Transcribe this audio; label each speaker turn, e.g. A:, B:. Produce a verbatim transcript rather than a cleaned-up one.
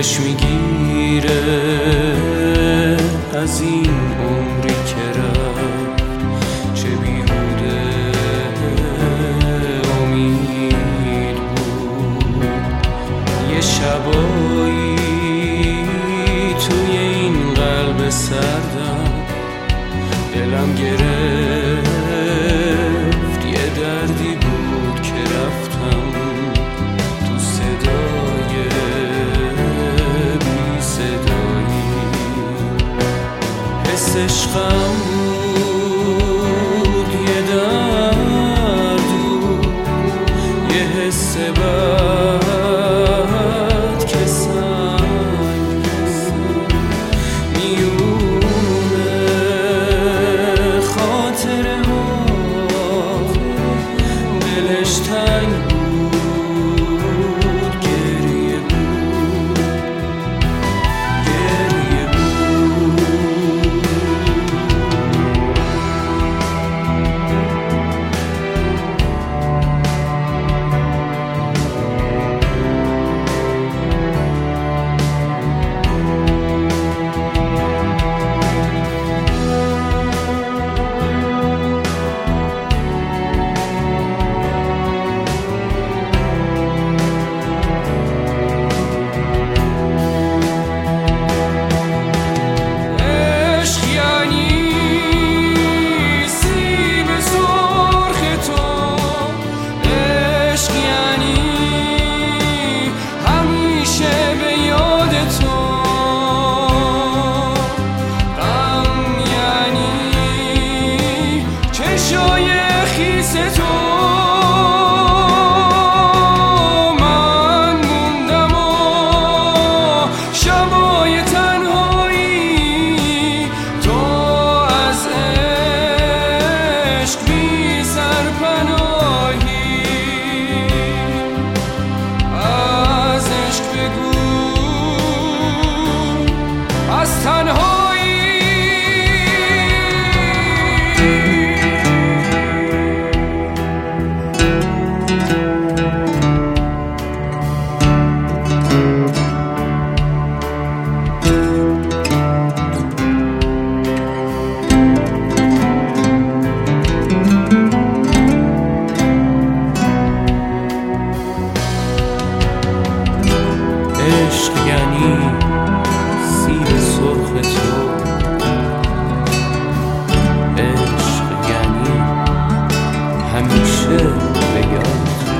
A: دلش میگیره از این عمری که رفت، چه بیهوده امید بود. یه شبایی توی این قلب سردم دلم گرفت، یه دردی بود که رفتم تو صدای بی صدایی. حس عشقم بود یه درد بود، یه حس بد که سنگ میونه خاطره ها دلش تنگ بود، گریه بود گریه بود. عشق یعنی سیب سرخ تو، عشق یعنی همیشه به یاد